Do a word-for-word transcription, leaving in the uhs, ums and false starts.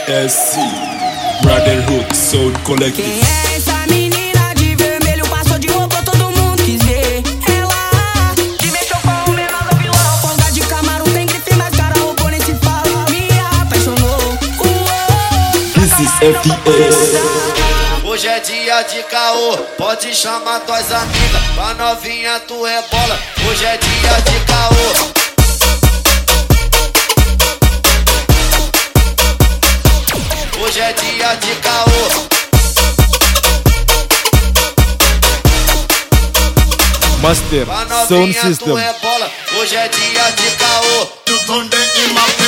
S Brotherhood Soul Collective. Quem é essa menina de vermelho? Passou de roupa, todo mundo quis ver. Ela se mexeu com o menor do vilão. Folga de Camaro, tem grife, mas cara roubou nem se fala. Me apaixonou. This is F T S. Hoje é dia de caô, pode chamar tuas amigas. Pra novinha tu rebola. Hoje é dia de caô. Hoje é dia de caô. Master Pra Sound novinha tu System. rebola. Hoje é dia de caô.